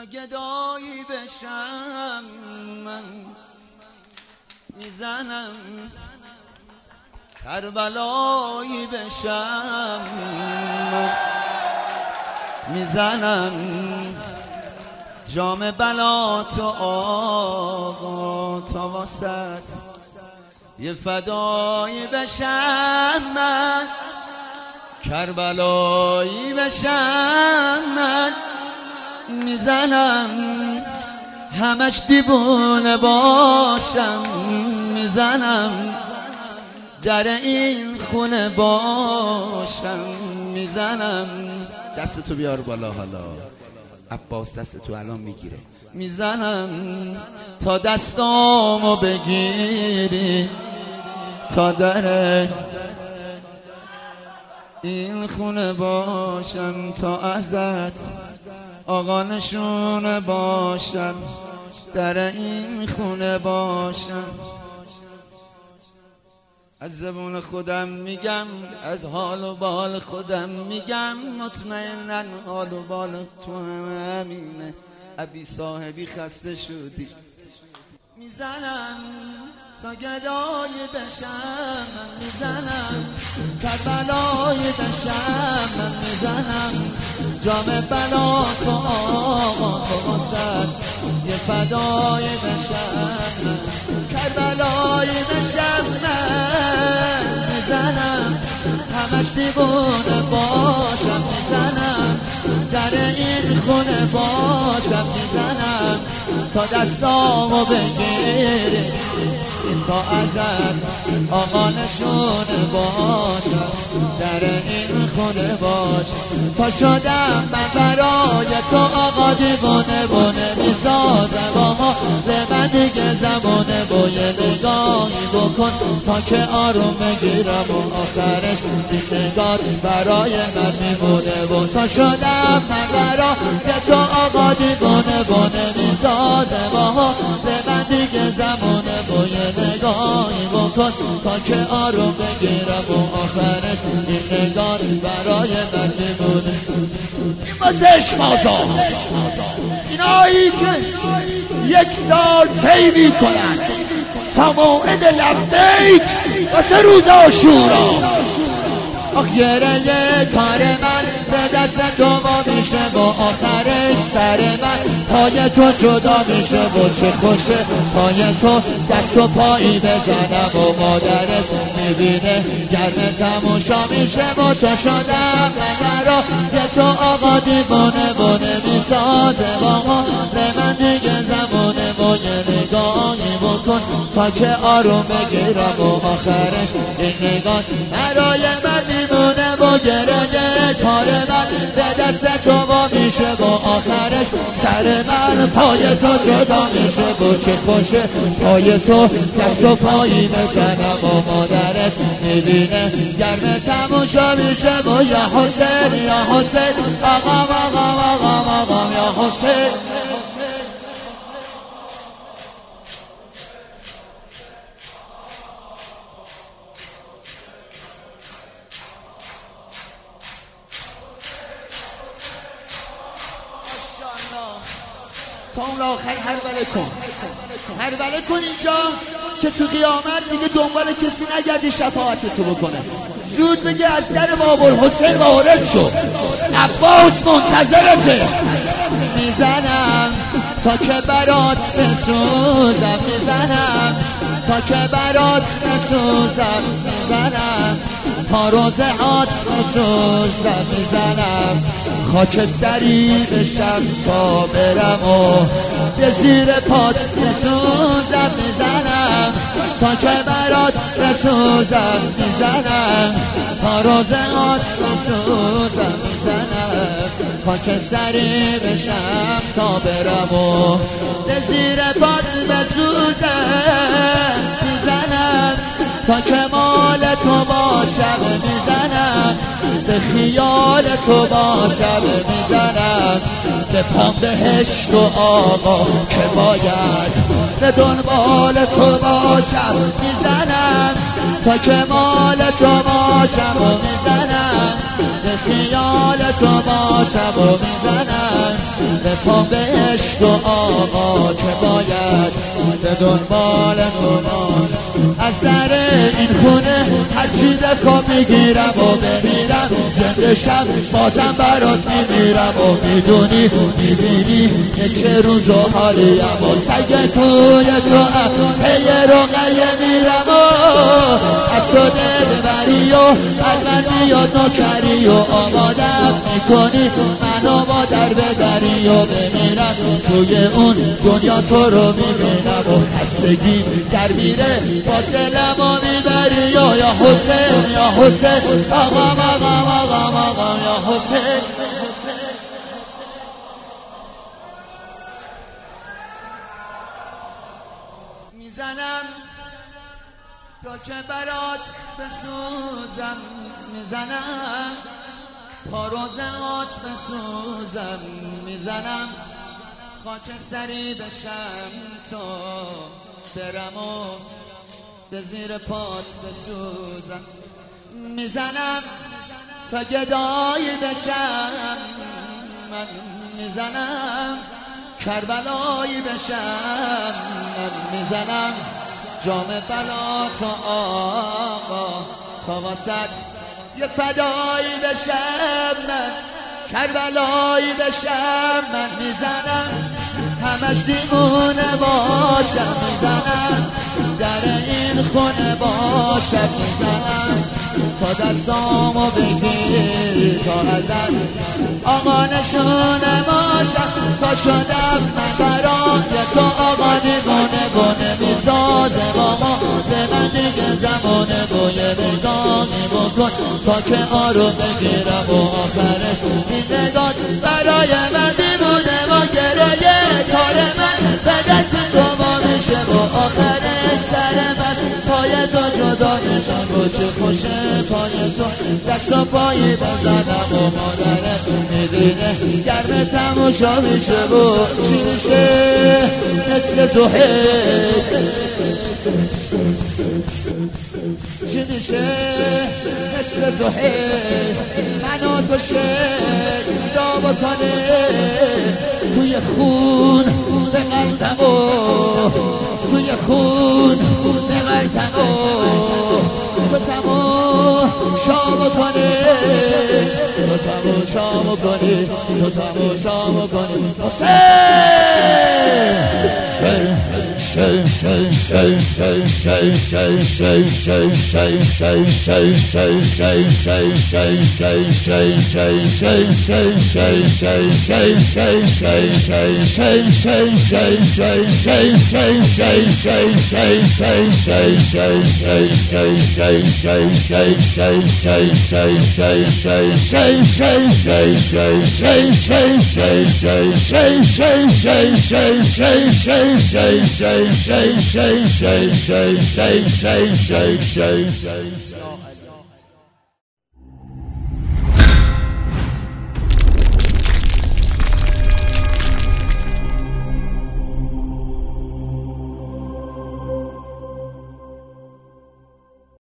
تا گدایی بشم من میزنم، کربلایی بشم من میزنم، جام بلا تو آقا تا واسط یه فدایی بشم من، کربلایی بشم من میزنم، همش دیوونه باشم میزنم، در این خونه باشم میزنم. دستتو بیار بالا حالا عباس، دستتو الان میگیره. میزنم تا دستامو بگیری، تا در این خونه باشم، تا ازت آقا نشونه باشم، در این خونه باشم. از زبون خودم میگم، از حال و بال خودم میگم، مطمئنن حال و بال تو همینه. ابی صاحبی خسته شدی. میزنم تا گدای بشم من میزنم، کربلای بشم من میزنم، جام بلا تو آقا تو واسط یه فدای بشم من، کربلای بشم من میزنم، همش دیوونه باشم میزنم، در این خونه باشم میزنم، تا دستامو بگیری، تا ازت آقا نشونه باشم، در این خونه باشم. تا شدم من برای تو آقا دیوونه بونه میسازم، اما به من دیگه زمانه با یه نگاهی بکن تا که آروم بگیرم و آخرش این نگات برای من میمونه. و تا شدم من برای تو آقا دیوونه بونه میسازم، اما به من دیگه زمانه با یه نگاهی بکن تا که آروم بگیرم و آخرش این نگاه برای من میمونه. این واسه اشمازا، اینایی که یک سال طی میکنن تا موعد لبیک واسه روز عاشورا. آخ گریه کار من به دست تو وا میشه و آخرش سر من پای تو جدا میشه و چه خوشه پای تو دست و پایی بزنم و مادرت میبینه گرم تماشا میشه و تو شدم من را یه تو آقا دیوانه بونه میسازه و ما به من دیگه زمانه و یه نگاهی بکن تا که آروم بگیرم و آخرش این نگاه برای من میمونه و گریه کار من به دست تو وا میشه و آخرش سر من پای تو جدا میشه و چه خوشه پای تو دست و پایی بزنم و مادرت میبینه گرم تماشا میشه و یا حسین یا حسین آقا آقا آقا آقا یا حسین. تا اون آخر هربله کن، هربله کن اینجا که تو قیامت دیگه دنبال کسی نگردی شفاعتتو بکنه. زود بگه از در بابالحسین وارد شو، عباس منتظرته. میزنم تا که برات بسوزم، میزنم تا که برات بسوزم، میزنم تا روزهات بسوزم، میزنم خاکستری بشم تا برم و به زیر پات بسوزم، میزنم تا که برات بسوزم، میزنم تا روزهات بسوزم، میزنم خاکستری بشم تا برم و به زیر پات بسوزم، میزنم تا که مال تو باشم، میزنم به خیال تو باشم، میزنم به پام بهشت و آقا که باید به دنبال تو باشم، میزنم تا که مال تو باشم و میزنم به خیال تو با شب و میزنم به پا بهشت و آقا که باید به دنبال تو باش. از در این خونه هرچی دکا میگیرم و بمیرم زنده شب بازم برات میمیرم و میدونی میبینی که چه روز و حالیم و سگ توی تو پی رقیه میرم و از تو دل بری و از من میاد نوکری و آمادم میکنی منو با در ببری و بمیرم توی اون دنیا تو رو میبینم و خستگی در میره با دلم و میبری یا حسین یا حسین آقام آقام آقام آقام یا حسین. میزنم تا که برات بسوزم میزنم پاروزمات بسوزم میزنم خاکستری بشم تو برم و به زیر پات بسوزم میزنم تا گدایی بشم من میزنم کربلایی بشم من میزنم جام بلا تو آقا تا واسط یه فدایی بشم من کربلایی بشم من میزنم همش دیوونه باشم میزنم در این خونه باشم میزنم تا دستامو بگیر تا ازت آقا نشونه باشم تا شدم من برای تو آقا دیوونه میسازه بابا به من دیگه زمانه بوی نگاهی بکن تا که آروم بگیرم و آخرش این نگاه برای من دیوونه با گریه کار من به دست تو ما میشه و آخرش سر من پای تو جدا میشم و چه خوشه پای تو دست و پایی بزنم و مادرت میبینه گرم تماشا میشه و چی میشه مثل زهیر چی میشه مثل زهیر منو تو شکل بکنه توی خون بغلتم و توی خون بغلتم و تو تماشا بکنه تو تماشا بکنی تو تماشا بکنی Shay.